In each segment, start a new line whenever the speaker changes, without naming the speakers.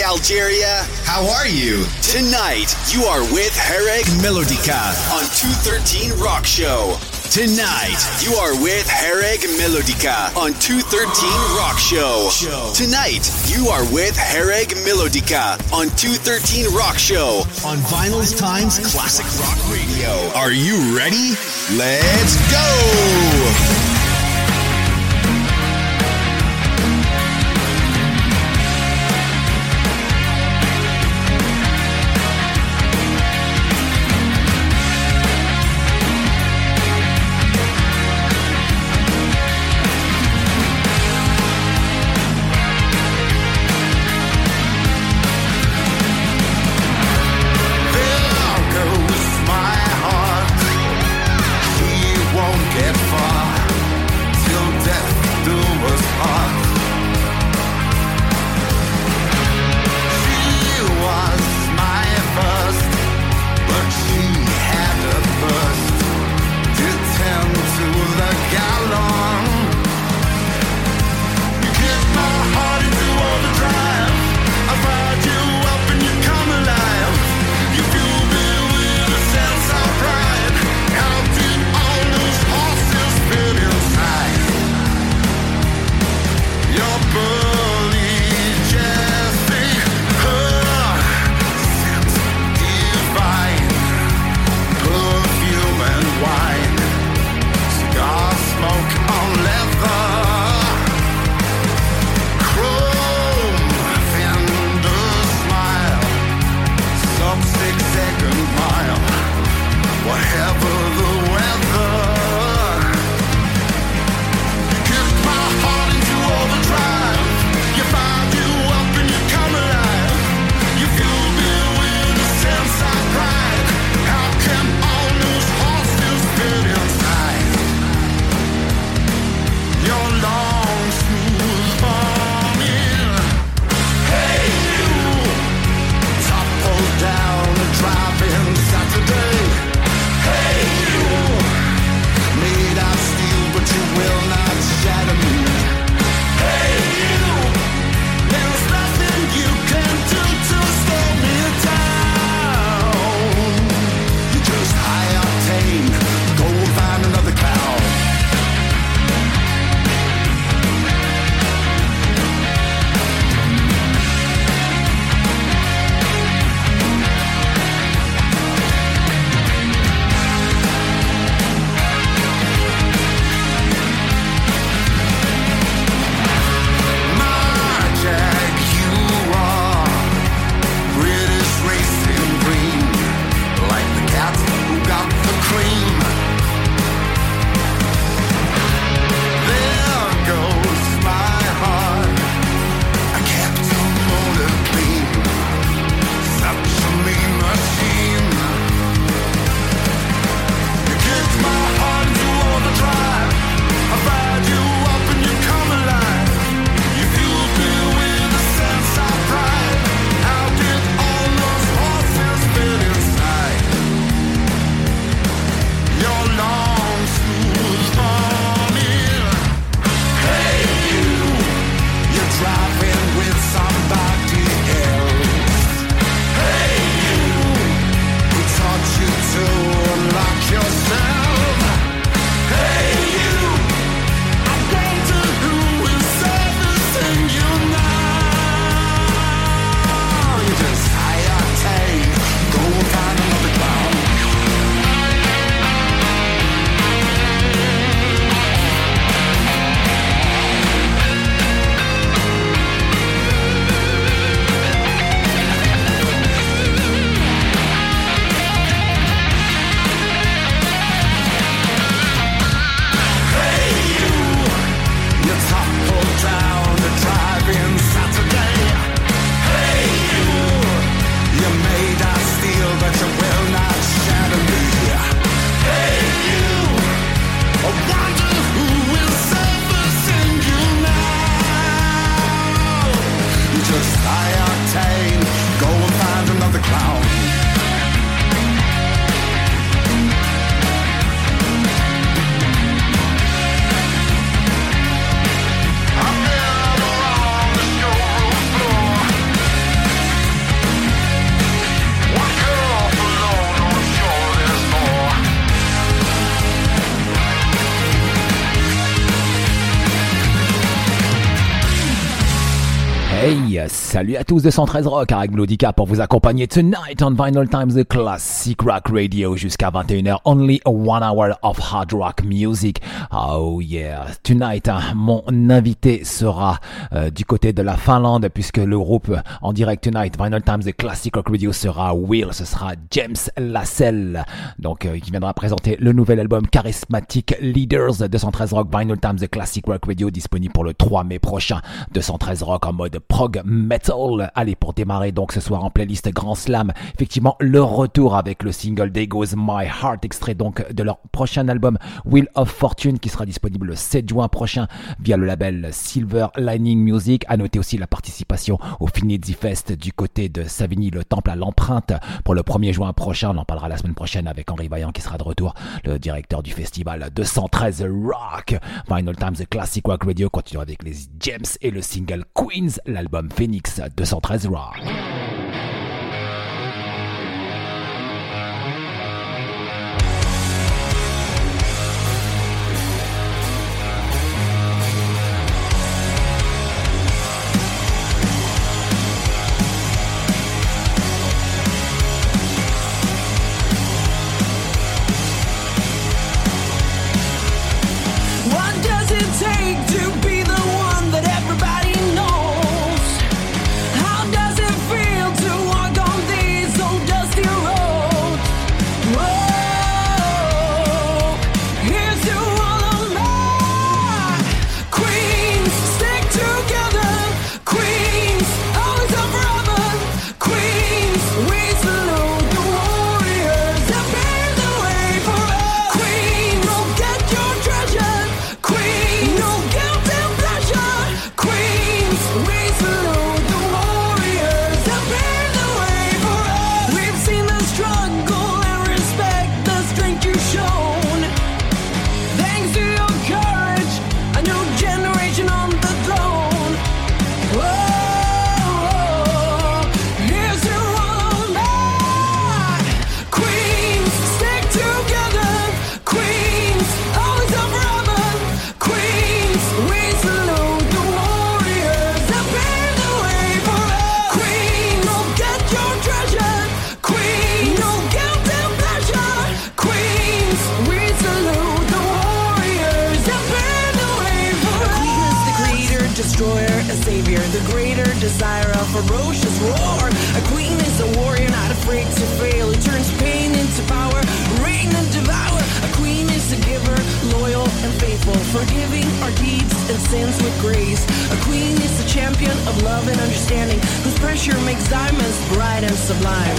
Algeria.
How are you?
Tonight, you are with Hereg
Melodica
on 213 Rock Show. Tonight, you are with Hereg Melodica on 213 Rock Show. Tonight, you are with Hereg Melodica on 213 Rock Show
on Vinyl's Times Classic Rock Radio.
Are you ready? Let's go!
Hey, salut à tous de 113 Rock avec Melodica pour vous accompagner tonight on Vinyl Times, the Classic Rock Radio jusqu'à 21h. Only 1 hour of hard rock music. Oh yeah. Tonight, mon invité sera du côté de la Finlande puisque le groupe en direct tonight, Vinyl Times, the Classic Rock Radio sera Will. Ce sera James Lassell. Donc, qui viendra présenter le nouvel album Charismatic Leaders de 113 Rock, Vinyl Times, the Classic Rock Radio, disponible pour le 3 mai prochain. 213 Rock en mode prog metal. Allez, pour démarrer donc ce soir en playlist Grand Slam, effectivement le retour avec le single There Goes My Heart, extrait donc de leur prochain album Wheel of Fortune qui sera disponible le 7 juin prochain via le label Silver Lining Music. À noter aussi la participation au Finizzi Fest du côté de Savigny, le temple à l'empreinte pour le 1er juin prochain. On en parlera la semaine prochaine avec Henri Vaillant qui sera de retour, le directeur du festival 213 Rock. Vinyl Times, The Classic Rock Radio continue avec les James et le single Queens, l'album Phoenix 213 Rock.
What does it take to be the one that everybody knows? How does it feel to walk on these old dusty roads? Whoa, here's to all of my queens. Stick together, queens, always and forever. Queens, we salute the warriors that paved the way for us. Queens, go get your treasure. Queens, no guilt and pleasure. Queens, we salute the warriors that paved the way for us. We've seen the struggle and respect the strength you've shown. Thanks to your courage, a new generation on the throne. Whoa, here's to all of my queens. Stick together, queens, always and forever. Queens, we salute the warriors that paved the way for us. Queens, go get your treasure. Queens, no guilt and pleasure. Queens, we salute the warriors that paved the way for us. A queen is the creator, destroyer, a savior, the greater desire, a ferocious roar. A queen is a warrior, not afraid to fail. Who turns pain into power, reign and devour. A queen is a giver, loyal and faithful, forgiving our deeds and sins with grace. A queen is the champion of love and understanding, whose pressure makes diamonds bright and sublime.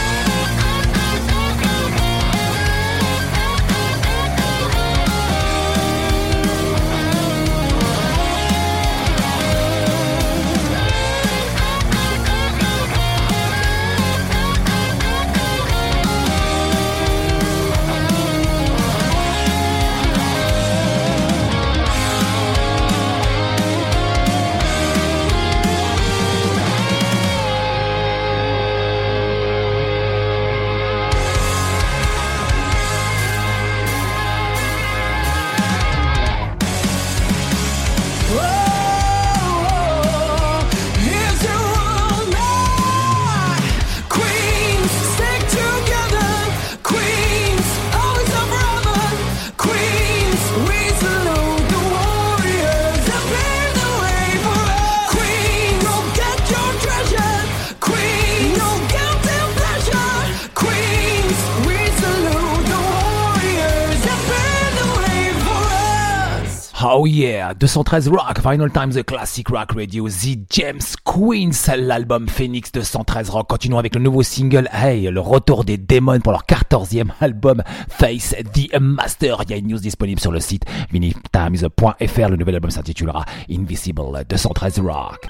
Whoa, here's to all my queens. Stick together, queens, always and forever. Queens, we salute the warriors that paved the way for us. Queens, go get your treasure. Queens, no guilt and pleasure. Queens, we salute the warriors that paved the way for us.
Oh yeah, 213 Rock, Vinyl Times, The Classic Rock Radio, The James Queens, l'album Phoenix 213 Rock. Continuons avec le nouveau single, hey, le retour des Démons pour leur 14e album, Face the Master. Il y a une news disponible sur le site vinyltimes.fr. Le nouvel album s'intitulera Invisible 213 Rock.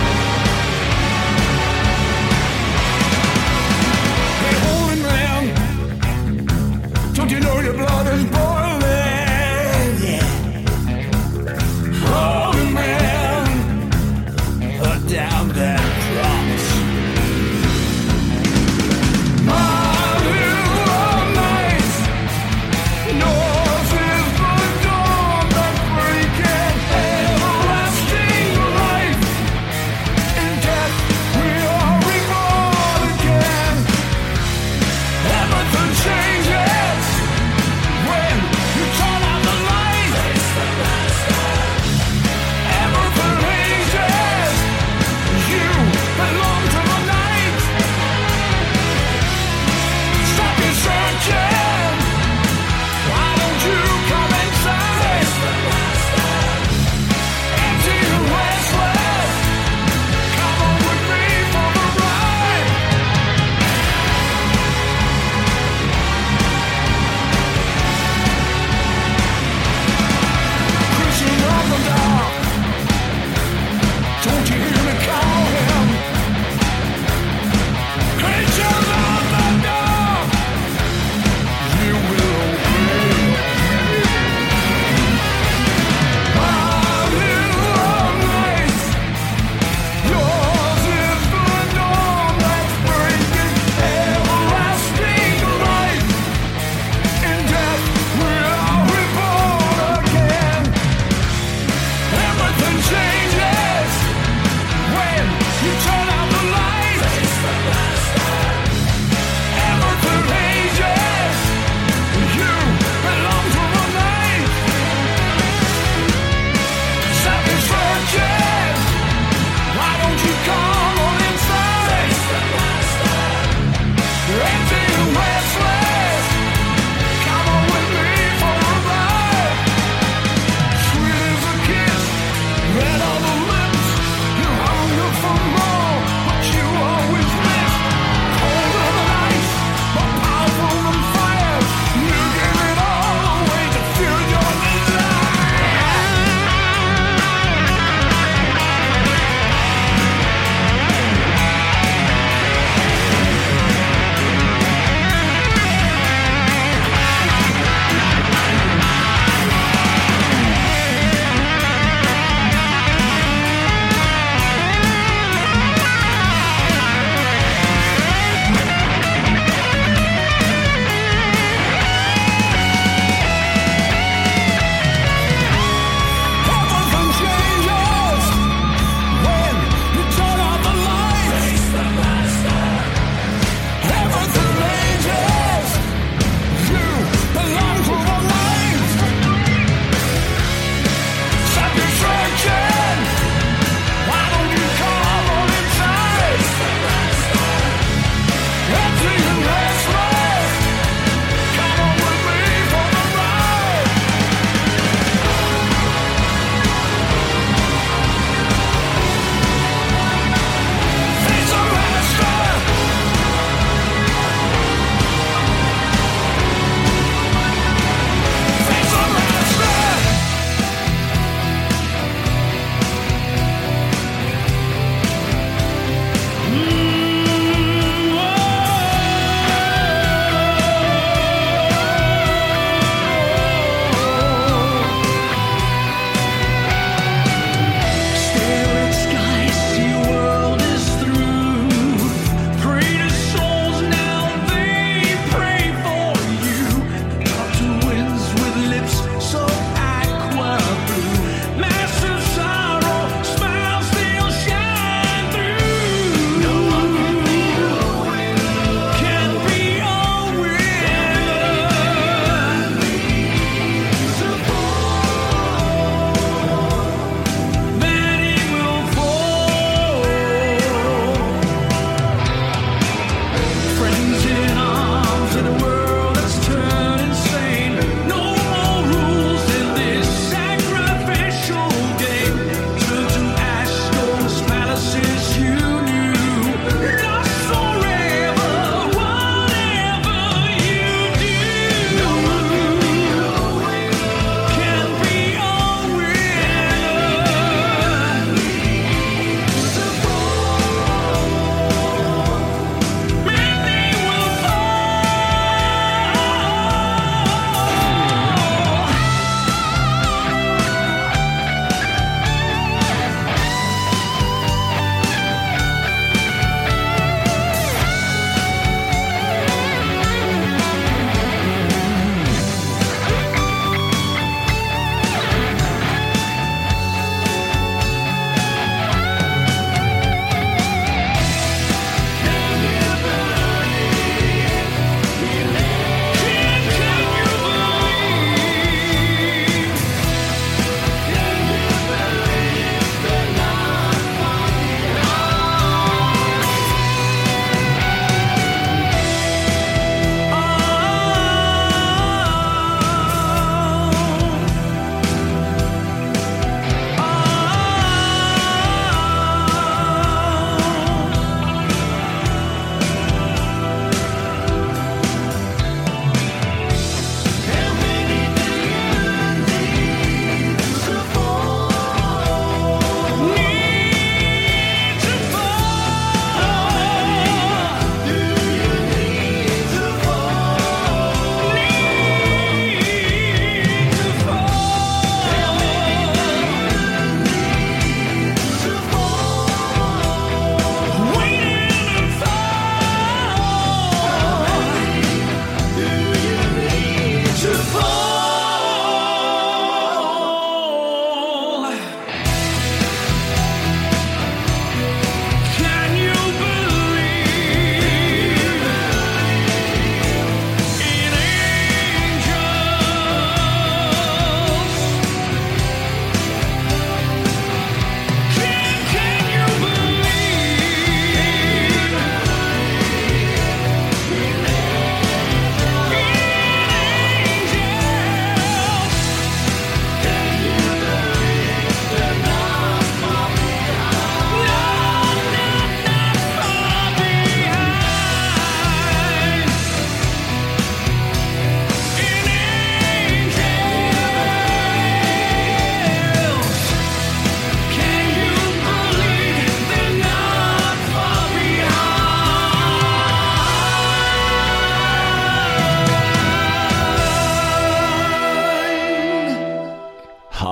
They're holding round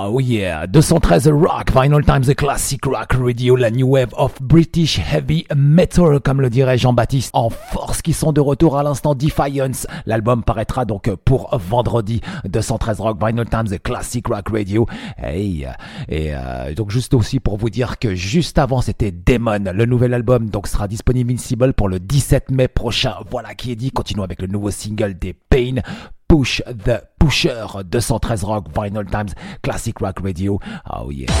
Oh yeah, 213 Rock, Vinyl Times, the Classic Rock Radio, la new wave of British heavy metal, comme le dirait Jean-Baptiste, en force, qui sont de retour à l'instant. Defiance, l'album paraîtra donc pour vendredi. 213 Rock, Vinyl Times, the Classic Rock Radio. Hey, et donc juste aussi pour vous dire que juste avant c'était Demon, le nouvel album donc sera disponible Invincible pour le 17 mai prochain. Voilà qui est dit. Continuons avec le nouveau single des Pain, Push the Pusher. 213 Rock, Vinyl Times, Classic Rock Radio. Oh yeah.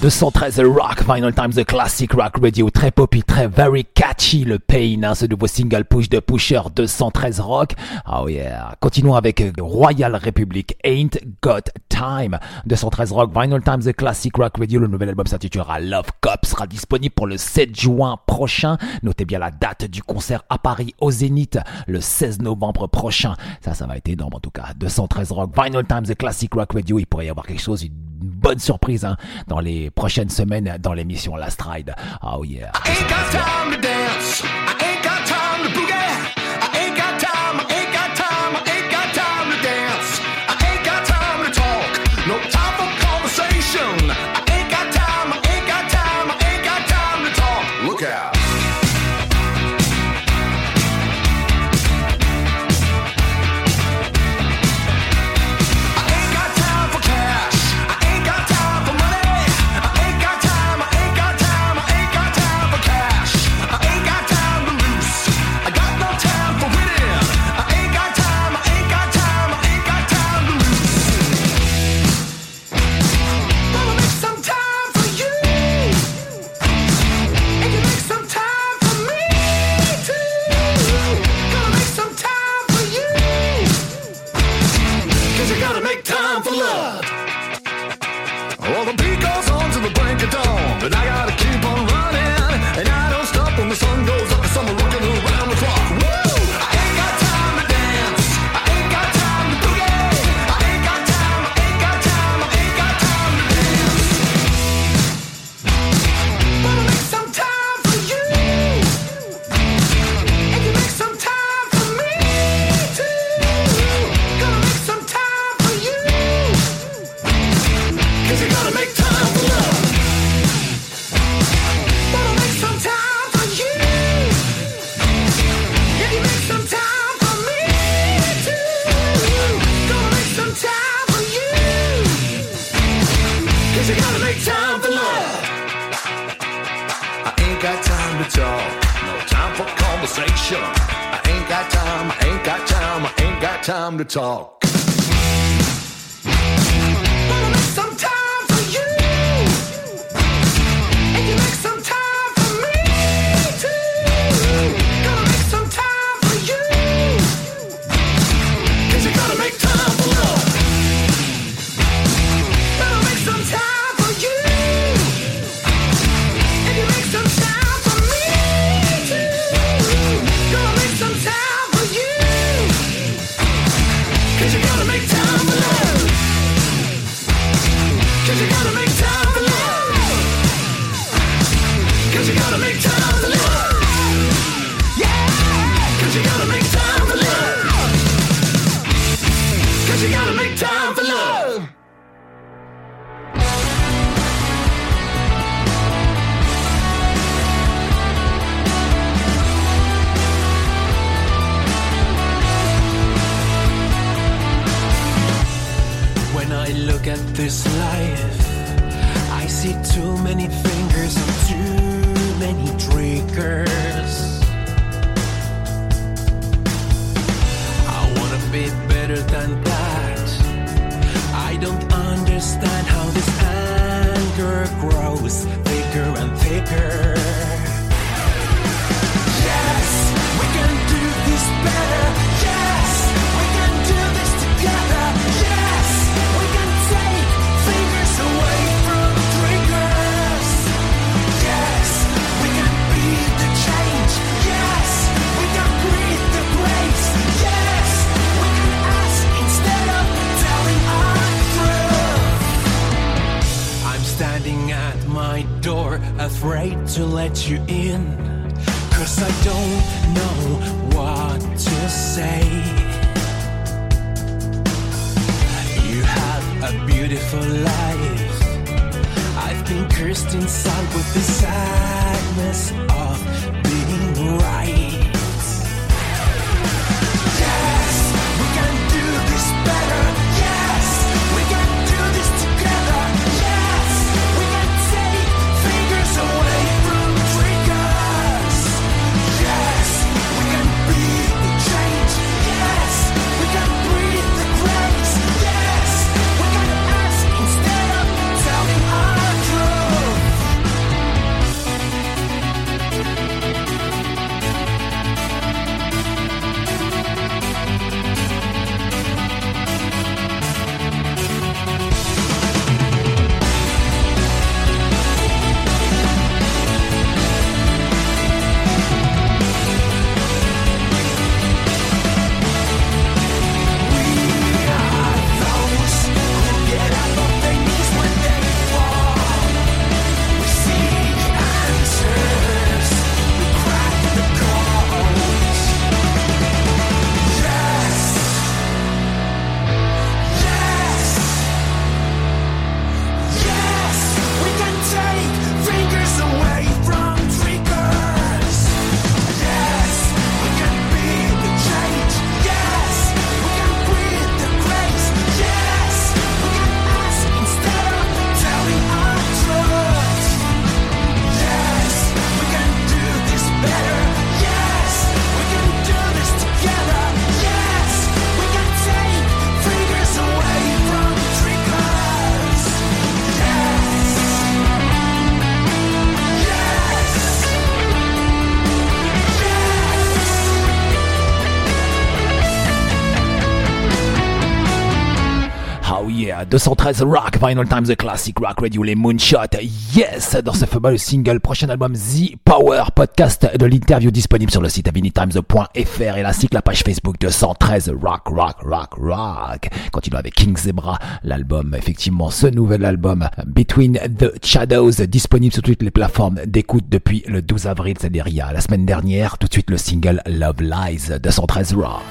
213 Rock, Vinyl Times, The Classic Rock Radio, très poppy, très very catchy, le Pain, hein, ce nouveau single push de Pusher, 213 Rock. Oh yeah. Continuons avec Royal Republic, Ain't Got Time, 213 Rock, Vinyl Times, The Classic Rock Radio. Le nouvel album s'intitulera Love Cop, sera disponible pour le 7 juin prochain. Notez bien la date du concert à Paris au Zénith, le 16 novembre prochain. Ça va être énorme en tout cas. 213 Rock, Vinyl Times, The Classic Rock Radio. Il pourrait y avoir quelque chose, une bonne surprise, hein, dans les prochaines semaines dans l'émission Last Ride. Oh yeah.
I ain't got time to dance. I ain't got time to boogie. I ain't got time. I ain't got time. I ain't got time to dance. I ain't got time to talk. No time for conversation. I ain't got time. I ain't got time. I ain't got time to talk. Look out. But I gotta keep on running, and I don't stop when the sun goes up, 'cause I'm rocking around the clock. Woo! I ain't got time to dance. I ain't got time to boogie. I ain't got time. I ain't got time. I ain't got time to dance. But I'll make some time for you, and you make some time for me too. Gonna make some time for you, 'cause you gotta make time for love. You gotta make time for love. I ain't got time to talk, no time for conversation. I ain't got time, I ain't got time, I ain't got time to talk. But I make some time for you, and you make some time for me too. Gonna make some time for you, 'cause you gotta make time for love. But I make some time. At this life, I see too many fingers and too many triggers. I wanna be better than that. I don't understand how this anger grows thicker and thicker. Yes, we can do this better. Yes, we can do this together. Yes, we can take fingers away from triggers. Yes, we can be the change. Yes, we can breathe the grace. Yes, we can ask instead of telling our truth. I'm standing at my door, afraid to let you in, 'cause I don't know what to say. You have a beautiful life. I've been cursed inside with the sadness of being right. Yes, we can do this better. Yes, we can do this together. Yes, we can take fingers away from triggers. Yes, we can be the change. Yes, we can breathe the grace. Yes, we can ask instead of telling our truth.
213 Rock, Vinyl Times, The Classic Rock Radio, les Moonshots, yes, dans ce fameux single, prochain album The Power, podcast de l'interview disponible sur le site vinyltimes.fr et ainsi que la page Facebook 213 Rock. Continuons avec King Zebra, l'album, effectivement, ce nouvel album, Between the Shadows, disponible sur toutes les plateformes d'écoute depuis le 12 avril, c'est-à-dire il y a la semaine dernière, tout de suite le single Love Lies, 213 Rock.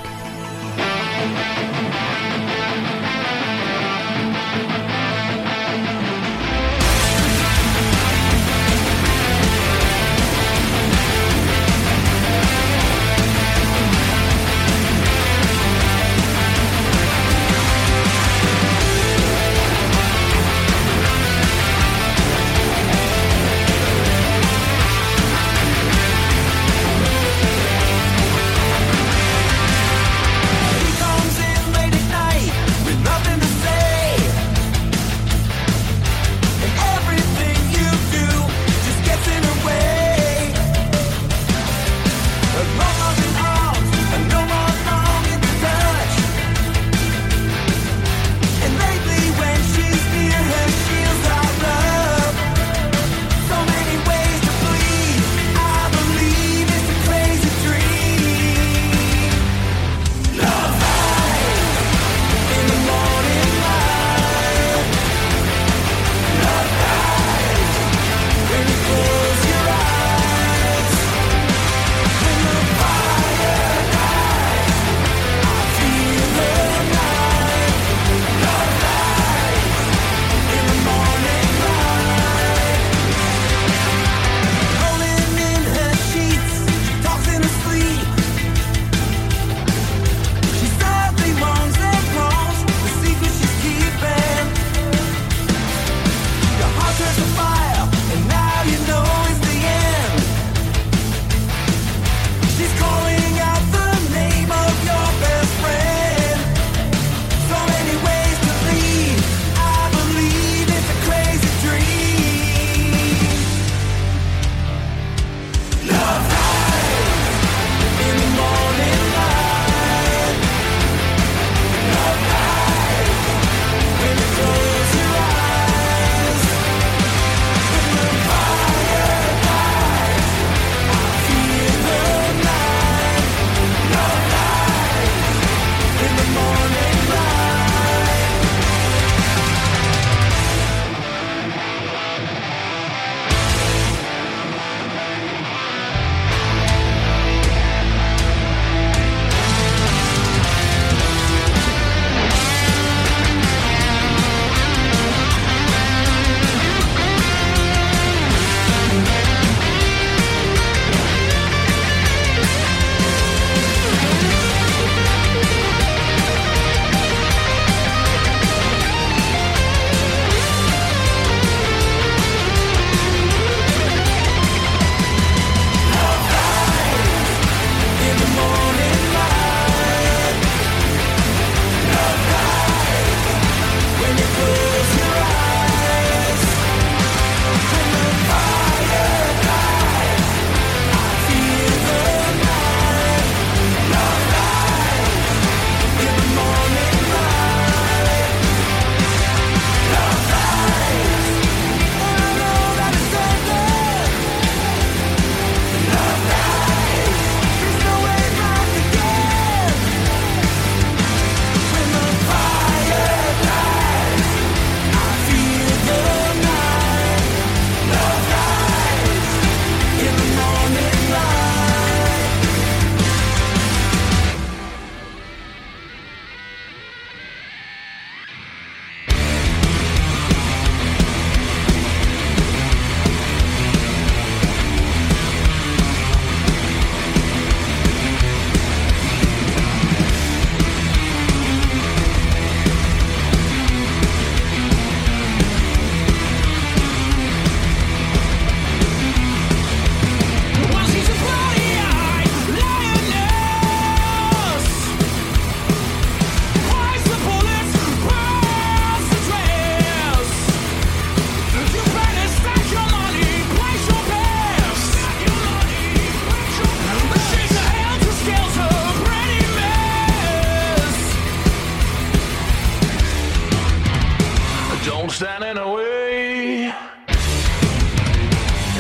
He comes in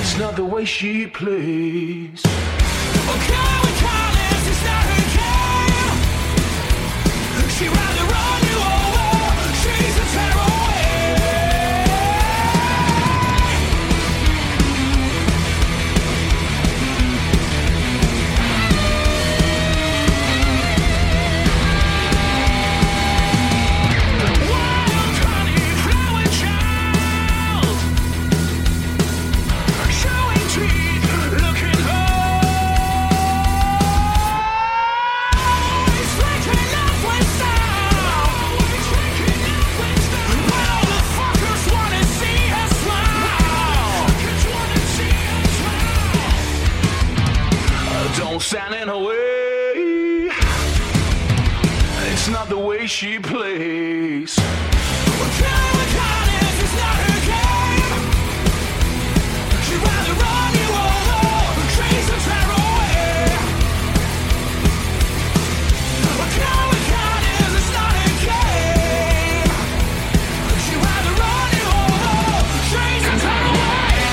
It's not the way she plays. Okay, we call this, it's not her game. She'd rather run you over. She's a tearaway. Stand in her way. It's not the way she plays. What kind of kindness is not her game? She'd rather run you over. She's a tearaway. What kind of kindness is not her game? She'd rather run you over. She's a tearaway.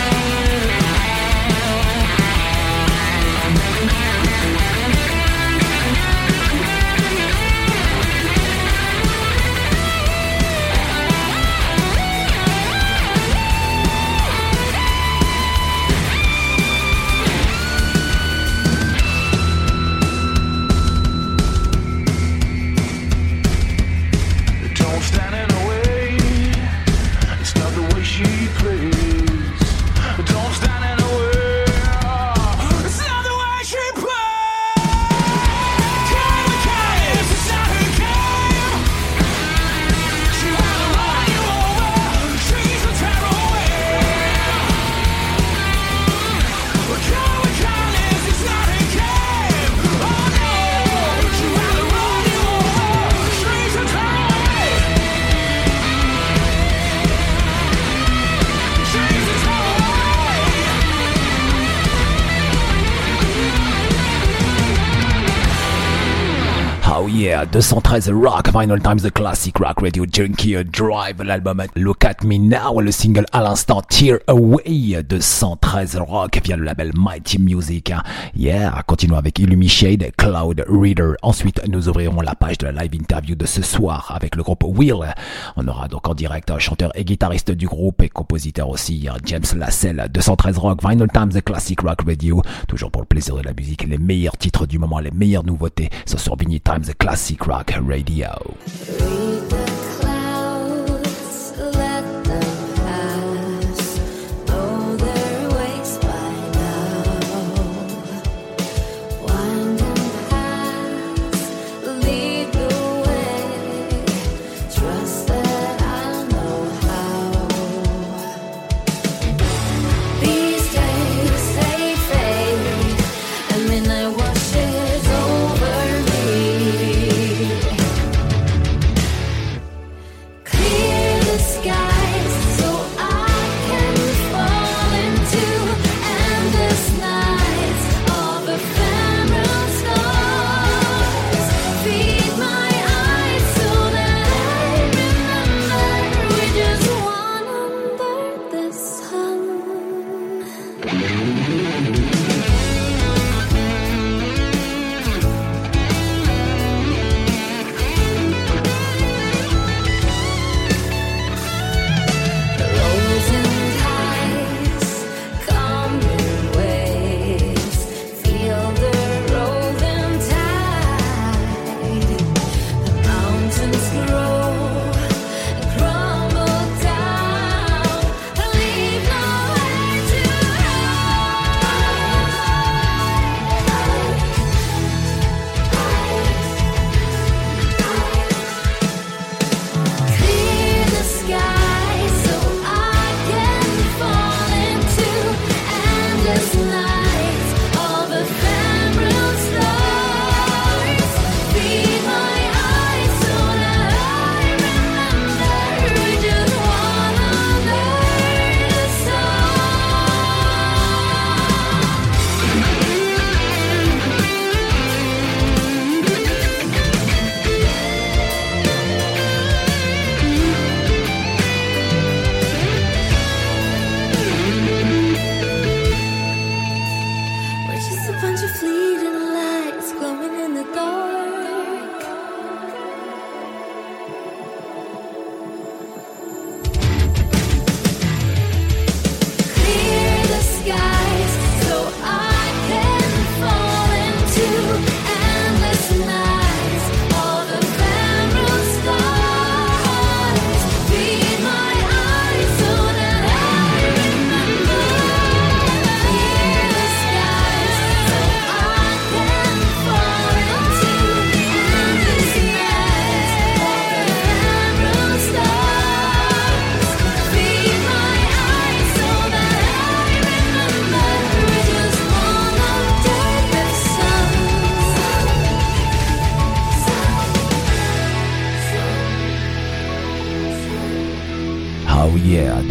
Oh yeah, 213 Rock, Vinyl Times, the Classic Rock Radio Junkie Drive, l'album Look At Me Now, le single à l'instant Tear Away, 213 Rock via le label Mighty Music. Yeah, continuons avec Illumishade, Cloud Reader. Ensuite, nous ouvrirons la page de la live interview de ce soir avec le groupe Will. On aura donc en direct un chanteur et guitariste du groupe et compositeur aussi, James Lassell. 213 Rock, Vinyl Times, the Classic Rock Radio. Toujours pour le plaisir de la musique, les meilleurs titres du moment, les meilleures nouveautés sont sur Vinyl Times, the Classic Rock Radio.
Read the clouds, let them pass. Know their ways by now. Wind and pass, lead the way. Trust that I know how. These days they fade, and midnight washes over me. Clear the skies so I can fall into endless nights of ephemeral stars. Feed my eyes so that I remember we're just one under the sun. Frozen tides, coming waves, feel the rolling tide. The mountains grow, crumble down, leave nowhere to hide.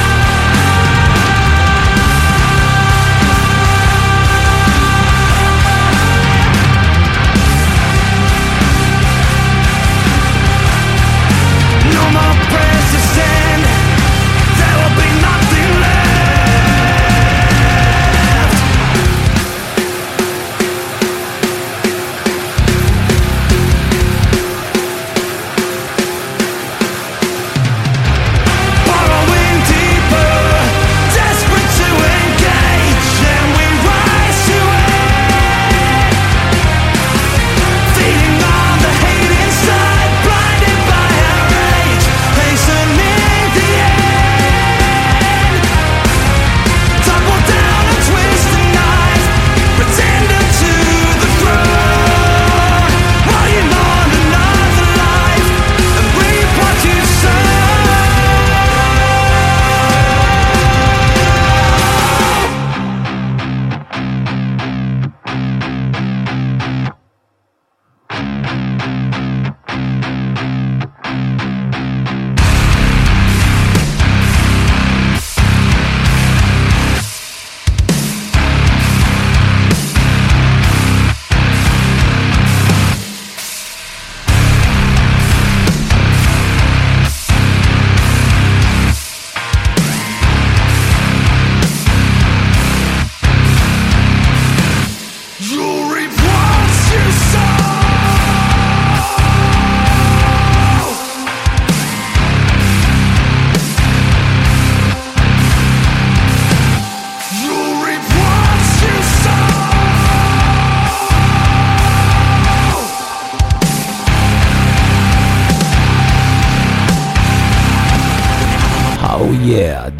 time.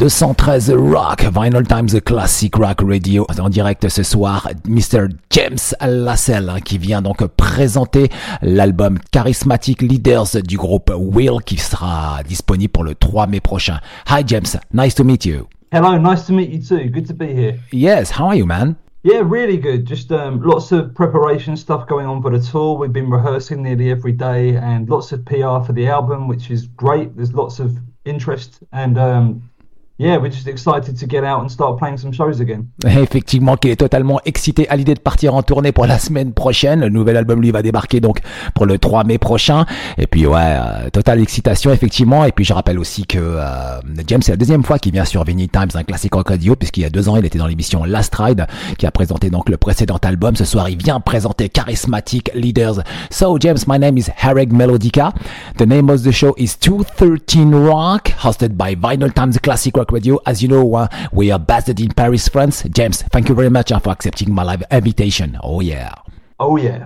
213 Rock, Vinyl Times Classic Rock Radio. En direct ce soir, Mr. James Lassell qui vient donc présenter l'album Charismatic Leaders du groupe Will qui sera disponible pour le 3 mai prochain. Hi James, nice to meet you.
Hello, nice to meet you too. Good to be here.
Yes, how are you, man?
Yeah, really good. Just lots of preparation stuff going on for the tour. We've been rehearsing nearly every day and lots of PR for the album, which is great. There's lots of interest and yeah, we're just excited to get out and start playing some shows again.
Effectivement, qu'il est totalement excité à l'idée de partir en tournée pour la semaine prochaine. Le nouvel album, lui, va débarquer donc pour le 3 mai prochain. Et puis, ouais, totale excitation, effectivement. Et puis, je rappelle aussi que James, c'est la deuxième fois qu'il vient sur Vinyl Times, un classique rock radio, puisqu'il y a 2 ans, il était dans l'émission Last Ride, qui a présenté donc le précédent album. Ce soir, il vient présenter Charismatic Leaders. So, James, my name is Hereg Melodica. The name of the show is 213 Rock, hosted by Vinyl Times Classic Rock Radio. As you know, we are based in Paris, France. James, thank you very much for accepting my live invitation. Oh yeah.
Oh yeah.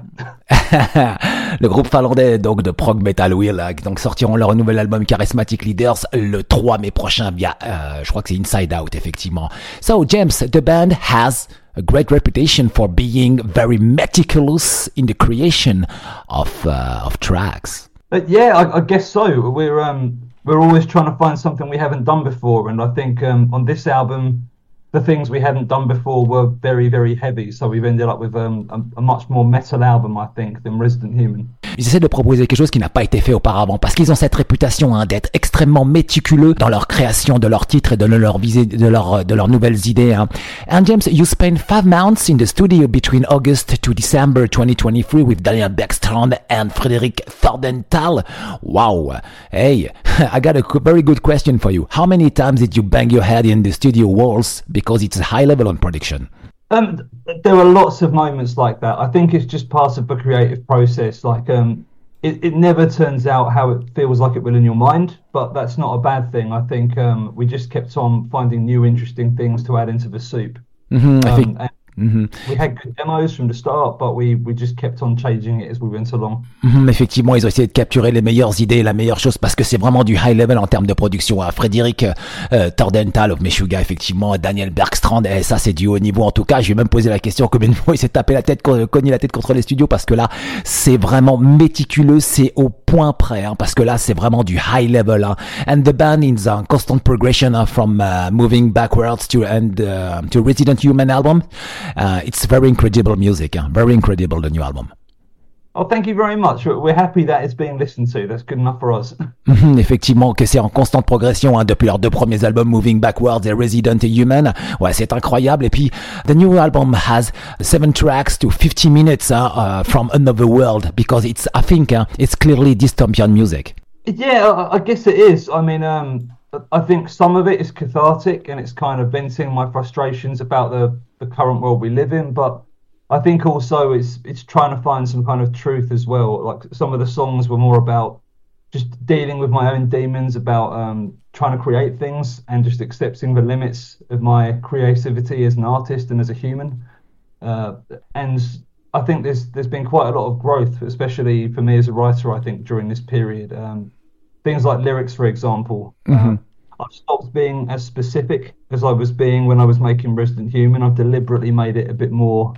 Le groupe finlandais donc de prog metal Will qui donc sortiront leur nouvel album Charismatic Leaders le 3 mai prochain via je crois que c'est Inside Out effectivement. So James, the band has a great reputation for being very meticulous in the creation of tracks.
Yeah, I guess so. We're always trying to find something we haven't done before, and I think on this album, the things we hadn't done before were very, very heavy. So we've ended up with a much more metal album, I think, than Resident Human.
Ils essaient de proposer quelque chose qui n'a pas été fait auparavant parce qu'ils ont cette réputation d'être extrêmement méticuleux dans leur création de leurs titres et de leurs nouvelles idées. And James, you spent 5 months in the studio between August to December 2023 with Daniel Bergstrand and Frederick Thordenthal. Wow. Hey, I got a very good question for you. How many times did you bang your head in the studio walls because it's a high level on production?
There were lots of moments like that. I think it's just part of the creative process. Like, it never turns out how it feels like it will in your mind, but that's not a bad thing. I think we just kept on finding new interesting things to add into the soup. We had good demos from the start, but we just kept on changing it as we went along.
Effectivement, ils ont essayé de capturer les meilleures idées, la meilleure chose, parce que c'est vraiment du high level en termes de production. Frédéric Thordenthal of Meshuggah, effectivement, Daniel Bergstrand, et ça c'est du haut niveau en tout cas. Je vais même poser la question combien de fois il s'est tapé la tête, cogné la tête contre les studios, parce que là c'est vraiment méticuleux, c'est au point près, parce que là c'est vraiment du high level. And the band is a constant progression from moving backwards to Resident Human album. It's very incredible music, very incredible, the new album.
Oh, thank you very much. We're happy that it's being listened to. That's good enough for us.
Effectivement, que c'est en constante progression depuis leurs 2 premiers albums, Moving Backwards et Resident Human. Ouais, c'est incroyable. Et puis, the new album has 7 tracks to 50 minutes from another world because I think it's clearly dystopian music.
Yeah, I guess it is. I mean, I think some of it is cathartic and it's kind of venting my frustrations about the current world we live in, but I think also it's trying to find some kind of truth as well. Like some of the songs were more about just dealing with my own demons, about trying to create things and just accepting the limits of my creativity as an artist and as a human. And I think there's been quite a lot of growth, especially for me as a writer, I think, during this period. Things like lyrics, for example. I've stopped being as specific as I was being when I was making Resident Human. I've deliberately made it a bit more,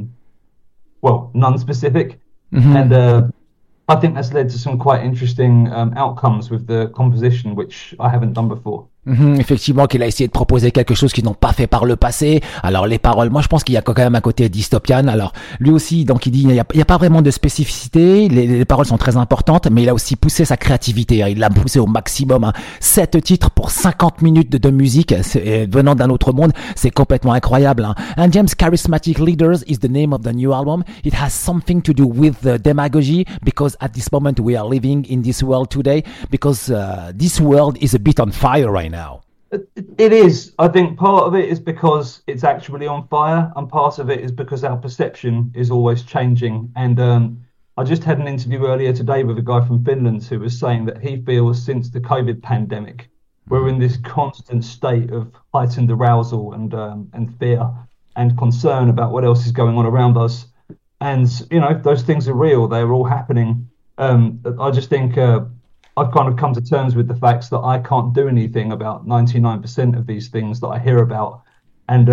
non-specific. And I think that's led to some quite interesting outcomes with the composition, which I haven't done before.
Effectivement, qu'il a essayé de proposer quelque chose qu'ils n'ont pas fait par le passé. Alors les paroles, moi je pense qu'il y a quand même un côté dystopian. Alors lui aussi, donc il dit il y a pas vraiment de spécificité. Les paroles sont très importantes, mais il a aussi poussé sa créativité. Il l'a poussé au maximum. 7 titres pour 50 minutes de musique, venant d'un autre monde, c'est complètement incroyable. And James, Charismatic Leaders is the name of the new album. It has something to do with the demagogy because at this moment we are living in this world today because this world is a bit on fire right now.
It is. I think part of it is because it's actually on fire, and part of it is because our perception is always changing. And I just had an interview earlier today with a guy from Finland who was saying that he feels since the COVID pandemic, we're in this constant state of heightened arousal and fear and concern about what else is going on around us. And, you know, those things are real. They're all happening. I just think I've kind of come to terms with the facts that I can't do anything about 99% of these things that I hear about, and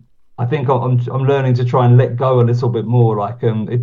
I think I'm learning to try and let go a little bit more. Like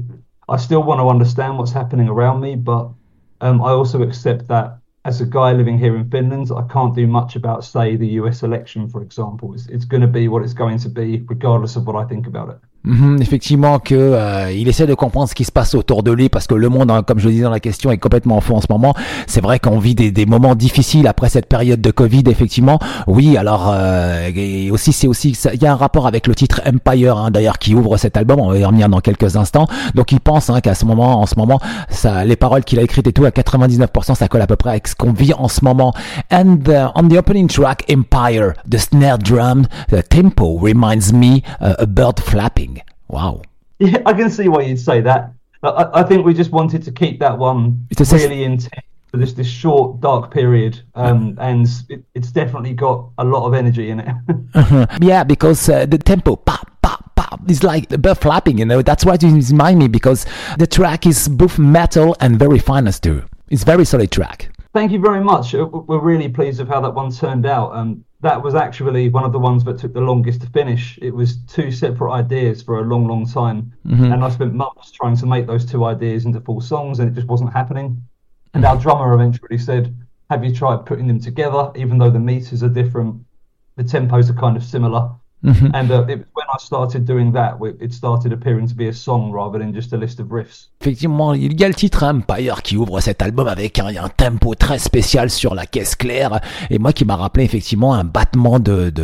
I still want to understand what's happening around me, but I also accept that as a guy living here in Finland, I can't do much about, say, the US election, for example. It's going to be what it's going to be, regardless of what I think about it.
Effectivement que il essaie de comprendre ce qui se passe autour de lui parce que le monde, comme je le disais dans la question, est complètement en feu en ce moment. C'est vrai qu'on vit des moments difficiles après cette période de Covid, effectivement. Oui, alors et aussi il y a un rapport avec le titre Empire, hein, d'ailleurs, qui ouvre cet album. On va y revenir dans quelques instants. Donc il pense qu'en ce moment, ça, les paroles qu'il a écrites et tout, à 99%, ça colle à peu près avec ce qu'on vit en ce moment. And on the opening track Empire, the snare drum, the tempo reminds me a bird flapping. Wow.
Yeah, I can see why you'd say that. I think we just wanted to keep that one really intense for this short, dark period, and it's definitely got a lot of energy in it.
Yeah, because the tempo, pop, pop, pop, is like the bird flapping, you know. That's what it reminds me, because the track is both metal and very finest too. It's a very solid track.
Thank you very much. We're really pleased with how that one turned out. That was actually one of the ones that took the longest to finish. It was two separate ideas for a long, long time. And I spent months trying to make those two ideas into full songs, and it just wasn't happening. And our drummer eventually said, have you tried putting them together? Even though the meters are different, the tempos are kind of similar. And it was when I started doing that, it started appearing to be a song rather than just a list of riffs.
Effectivement, il y a le titre Empire qui ouvre cet album avec un tempo très spécial sur la caisse claire, et moi qui m'a rappelé effectivement un battement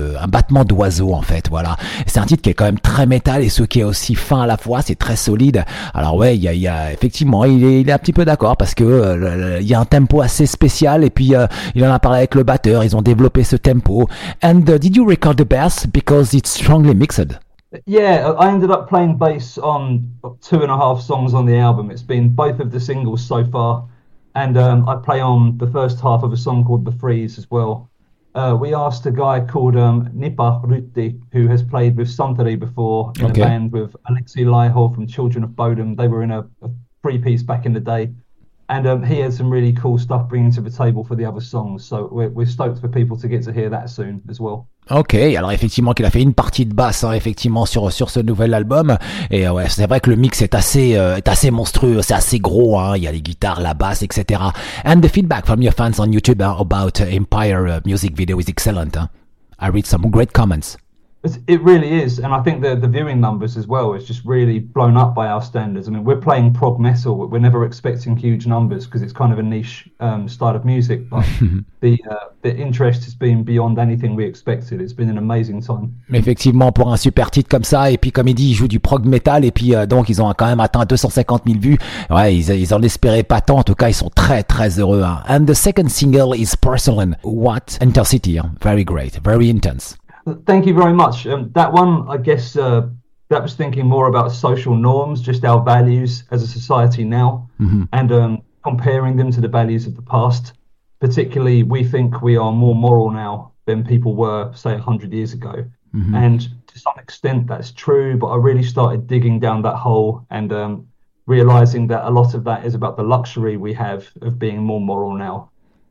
d'oiseau, en fait. Voilà, c'est un titre qui est quand même très métal et ce qui est aussi fin à la fois, c'est très solide. Alors ouais, il y a effectivement, il est un petit peu d'accord parce que il y a un tempo assez spécial, et puis il en a parlé avec le batteur, ils ont développé ce tempo. And did you record the bass because it's strongly mixed?
Yeah, I ended up playing bass on 2.5 songs on the album. It's been both of the singles so far, and I play on the first half of a song called The Freeze as well. We asked a guy called Nipa Rutti, who has played with Santeri before in a band with Alexei Laiho from Children of Bodom. They were in a three-piece back in the day. And he had some really cool stuff bringing to the table for the other songs. So we're stoked for people to get to hear that soon as well.
Ok, alors effectivement qu'il a fait une partie de basse, hein, effectivement sur ce nouvel album, et ouais, c'est vrai que le mix est assez monstrueux, c'est assez gros, hein, il y a les guitares, la basse, etc. And the feedback from your fans on YouTube about Empire music video is excellent. Huh? I read some great comments.
It really is, and I think the viewing numbers as well is just really blown up by our standards. I mean, we're playing prog metal, we're never expecting huge numbers because it's kind of a niche style of music, but the interest has been beyond anything we expected. It's been an amazing time.
Effectivement, pour un super titre comme ça, et puis comme il dit, il joue du prog metal, et puis donc ils ont quand même atteint 250 000 vues. Ouais, ils en espéraient pas tant, en tout cas ils sont très très heureux. Hein. And the second single is Porcelain. What intensity, hein? Very great, very intense.
Thank you very much. That one, I guess, that was thinking more about social norms, just our values as a society now, and comparing them to the values of the past. Particularly, we think we are more moral now than people were, say, 100 years ago. And to some extent, that's true, but I really started digging down that hole and realizing that a lot of that is about the luxury we have of being more moral now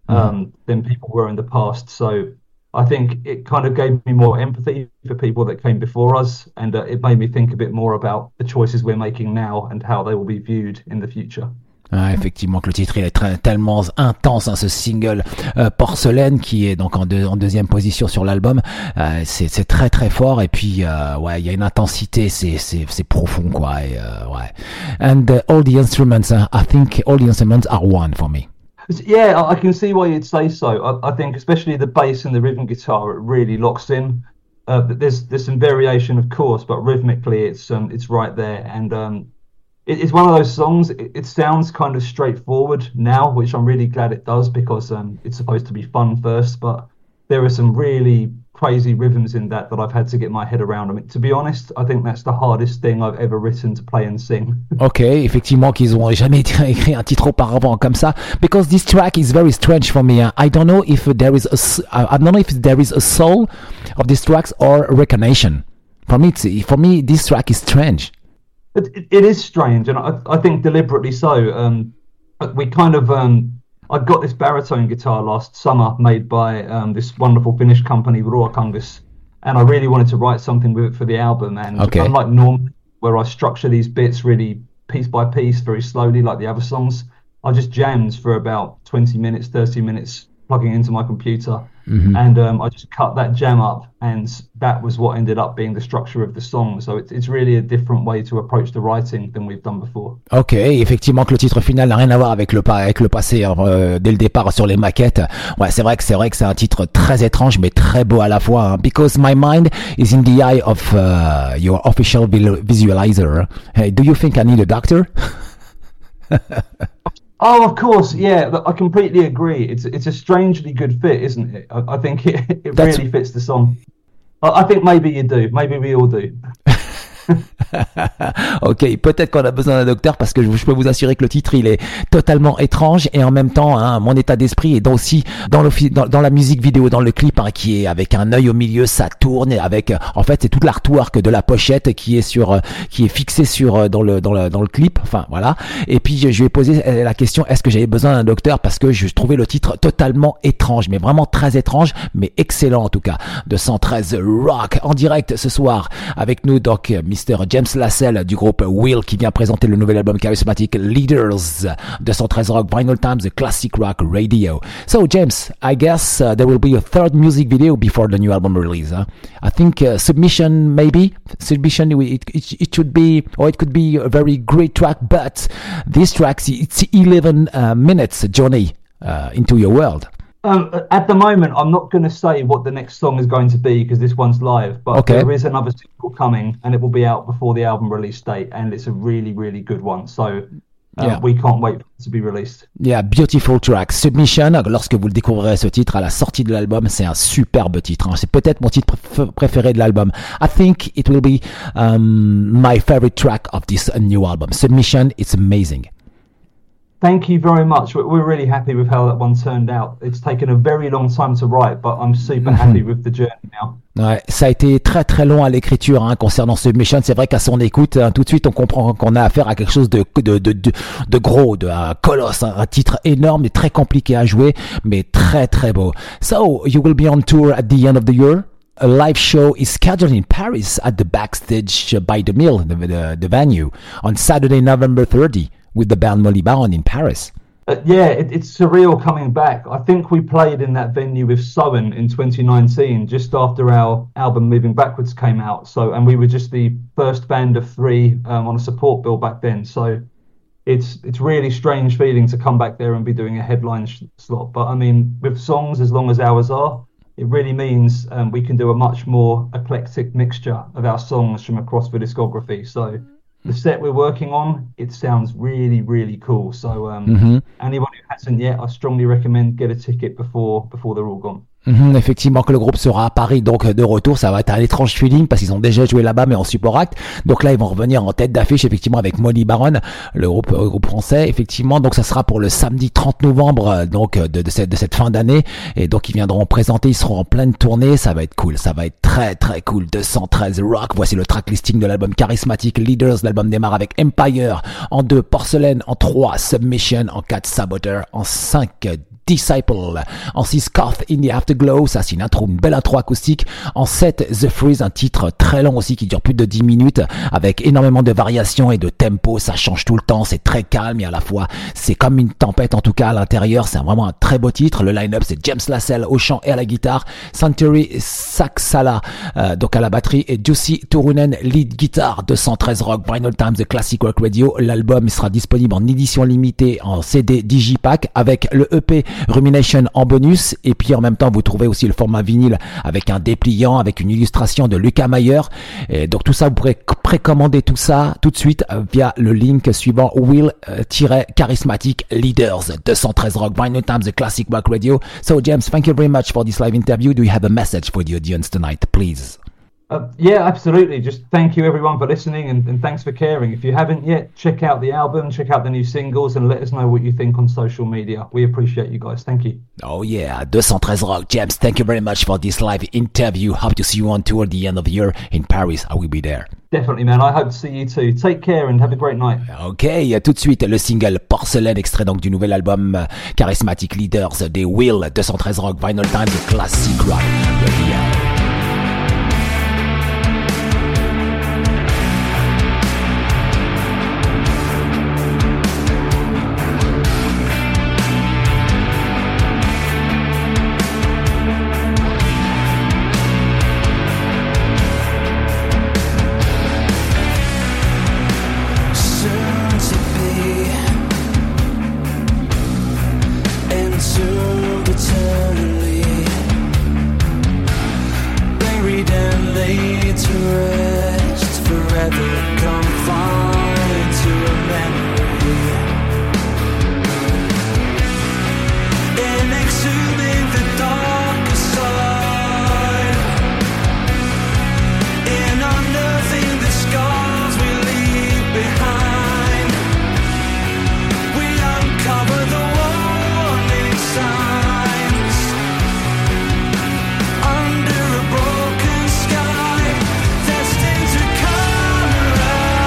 than people were in the past. So I think it kind of gave me more empathy for people that came before us, and it made me think a bit more about the choices we're making now and how they will be viewed in the future.
Ah, effectivement que le titre il est tellement intense, hein, ce single Porcelaine qui est donc en deuxième position sur l'album, c'est très très fort, et puis ouais, il y a une intensité, c'est profond quoi, et ouais. And all the instruments, I think all the instruments are one for me.
Yeah, I can see why you'd say so. I think especially the bass and the rhythm guitar, it really locks in. There's some variation, of course, but rhythmically it's right there. And it's one of those songs, it sounds kind of straightforward now, which I'm really glad it does, because it's supposed to be fun first, but there are some really crazy rhythms in that I've had to get my head around. I mean, to be honest, I think that's the hardest thing I've ever written to play and sing.
Ok, effectivement qu'ils ont jamais écrit un titre auparavant comme ça, because this track is very strange for me. I don't know if there is a soul of this tracks or recognition. For me, this track is strange.
It is strange, and I think deliberately so. We kind of I got this baritone guitar last summer made by this wonderful Finnish company, Ruokangas, and I really wanted to write something with it for the album. And unlike normally, where I structure these bits really piece by piece, very slowly, like the other songs, I just jammed for about 20 minutes, 30 minutes, plugging into my computer. And I just cut that jam up, and that was what ended up being the structure of the song. So it's really a different way to approach the writing than we've done before.
Ok, effectivement que le titre final n'a rien à voir avec le passé dès le départ sur les maquettes. Ouais, c'est vrai que c'est un titre très étrange mais très beau à la fois. Hein, because my mind is in the eye of your official visualizer. Hey, do you think I need a doctor?
Oh, of course, yeah. I completely agree. It's a strangely good fit, isn't it? I think it really fits the song. I think maybe you do. Maybe we all do.
Ok, peut-être qu'on a besoin d'un docteur parce que je peux vous assurer que le titre il est totalement étrange et en même temps hein, mon état d'esprit est aussi dans la musique vidéo, dans le clip hein, qui est avec un œil au milieu, ça tourne et avec en fait c'est toute l'artwork de la pochette qui est fixé dans le clip, enfin voilà. Et puis je lui ai posé la question est-ce que j'avais besoin d'un docteur parce que je trouvais le titre totalement étrange, mais vraiment très étrange, mais excellent en tout cas. 213 Rock en direct ce soir avec nous donc Mr. James Lassell du groupe Will qui vient présenter le nouvel album charismatique Leaders. 213 Rock, Vinyl Times, the Classic Rock Radio. So James, I guess there will be a third music video before the new album release. Huh? I think Submission it should be, or it could be a very great track, but this track it's 11 minutes journey into your world.
At the moment, I'm not going to say what the next song is going to be because this one's live, but there is another single coming and it will be out before the album release date, and it's a really, really good one. So we can't wait for it to be released.
Yeah, beautiful track. Submission, lorsque vous le découvrirez ce titre à la sortie de l'album, c'est un superbe titre. Hein. C'est peut-être mon titre préféré de l'album. I think it will be my favorite track of this new album. Submission, it's amazing.
Thank you very much. We're really happy with how that one turned out. It's taken a very long time to write, but I'm super happy with the journey now.
Ouais, ça a été très très long à l'écriture hein, concernant Submission. C'est vrai qu'à son écoute, hein, tout de suite on comprend qu'on a affaire à quelque chose de gros, un colosse, un titre énorme et très compliqué à jouer, mais très très beau. So, you will be on tour at the end of the year. A live show is scheduled in Paris at the Backstage by the Mill, the venue, on Saturday, November 30. With the band Molly Baron in Paris.
It's surreal coming back. I think we played in that venue with Sowen in 2019, just after our album Moving Backwards came out. And we were just the first band of 3 on a support bill back then. So it's really strange feeling to come back there and be doing a headline slot. But I mean, with songs as long as ours are, it really means we can do a much more eclectic mixture of our songs from across the discography. So the set we're working on, it sounds really, really cool. So anyone who hasn't yet, I strongly recommend get a ticket before they're all gone.
Effectivement que le groupe sera à Paris donc de retour, ça va être un étrange feeling parce qu'ils ont déjà joué là-bas mais en support act, donc là ils vont revenir en tête d'affiche effectivement avec Molly Baron, le groupe français effectivement, donc ça sera pour le samedi 30 novembre donc de cette fin d'année, et donc ils viendront présenter, ils seront en pleine tournée, ça va être cool, ça va être très très cool. 213 Rock, voici le track listing de l'album charismatique Leaders. L'album démarre avec Empire en 2, Porcelain en 3, Submission en 4, Saboteur en 5, Disciple en 6, Cough in the Afterglow, ça c'est une belle intro acoustique. En 7, The Freeze, un titre très long aussi qui dure plus de 10 minutes avec énormément de variations et de tempo, ça change tout le temps, c'est très calme et à la fois c'est comme une tempête en tout cas à l'intérieur, c'est vraiment un très beau titre. Le line-up c'est James Lassell au chant et à la guitare, Santeri Saksala donc à la batterie et Jussi Turunen lead guitar. 213 Rock, Vinyl Times, The Classic Rock Radio. L'album sera disponible en édition limitée en CD Digipack avec le EP Rumination en bonus, et puis en même temps vous trouvez aussi le format vinyle avec un dépliant avec une illustration de Lucas Mayer, et donc tout ça vous pourrez précommander tout ça tout de suite via le link suivant Will-charismatic Leaders. 213 Rock, Vinyl Times, The Classic Rock Radio. So James, thank you very much for this live interview. Do you have a message for the audience tonight, please?
Yeah, absolutely. Just thank you everyone for listening and thanks for caring. If you haven't yet, check out the album, check out the new singles and let us know what you think on social media. We appreciate you guys. Thank you.
Oh yeah, 213 Rock. James, thank you very much for this live interview. Hope to see you on tour at the end of the year in Paris. I will be there.
Definitely, man. I hope to see you too. Take care and have a great night.
Ok, tout de suite le single Porcelaine, extrait donc du nouvel album Charismatic Leaders des Will 213 Rock Vinyl Times Classic Rock Radio.
Under a broken sky, destined to come around.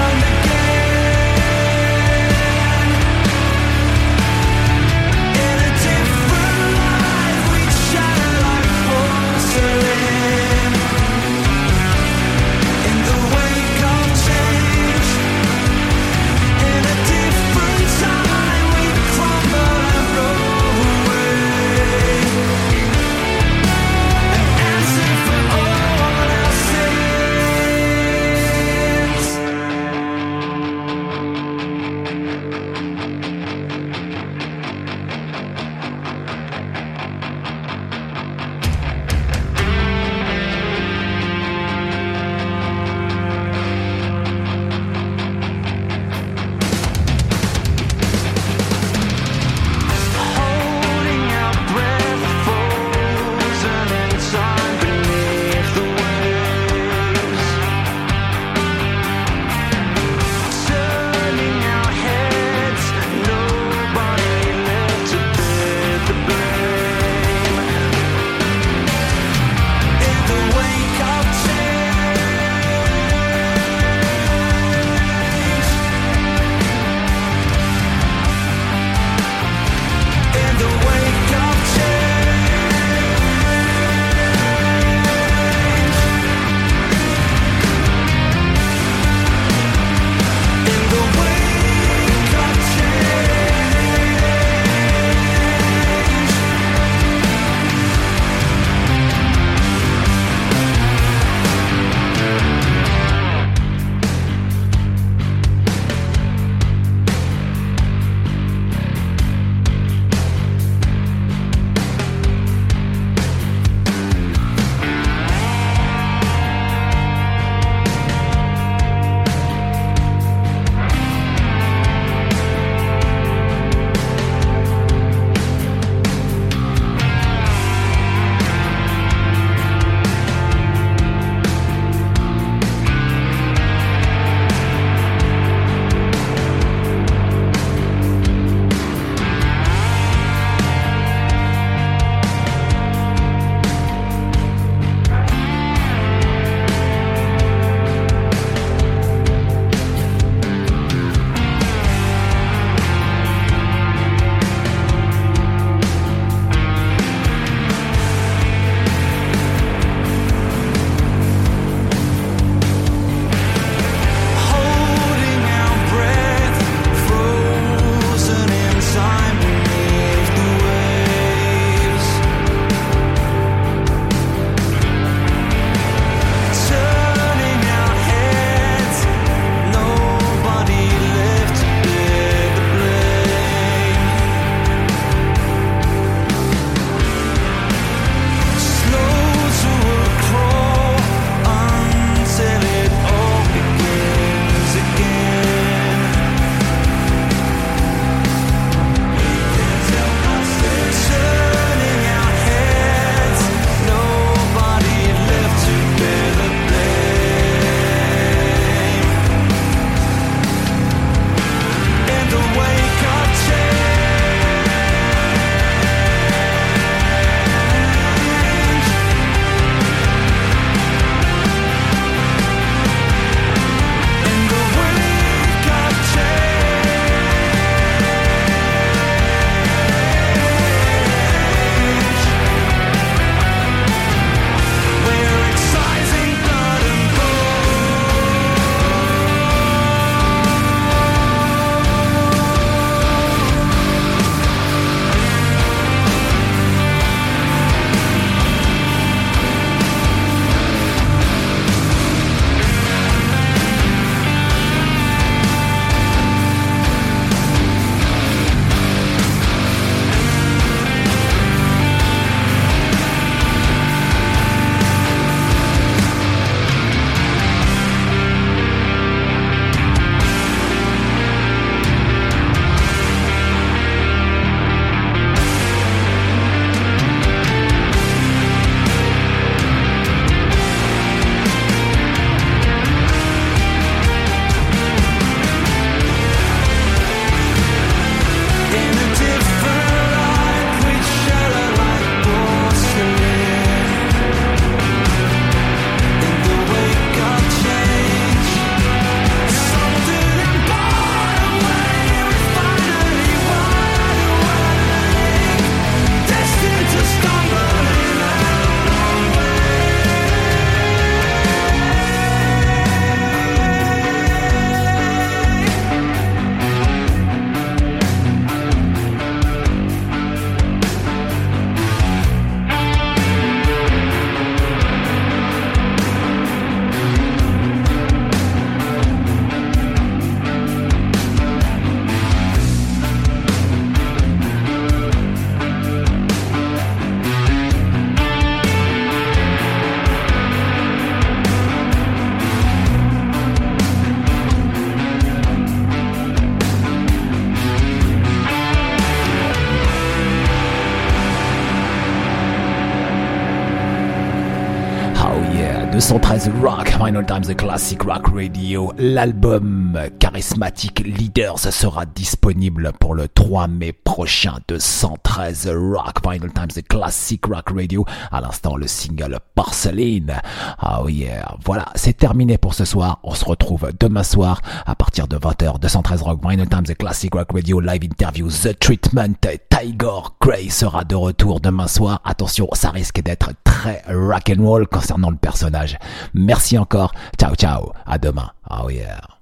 213 Rock, Final Times The Classic Rock Radio. L'album charismatique Leaders sera disponible pour le 3 mai prochain. 213 Rock, Final Times The Classic Rock Radio. À l'instant, le single Porcelain. Oh yeah. Voilà, c'est terminé pour ce soir. On se retrouve demain soir à partir de 20h. 213 Rock, Final Times The Classic Rock Radio. Live interview, The Treatment. Tiger Gray sera de retour demain soir. Attention, ça risque d'être très rock'n'roll concernant le personnage. Merci encore. Ciao, ciao. À demain. Oh yeah.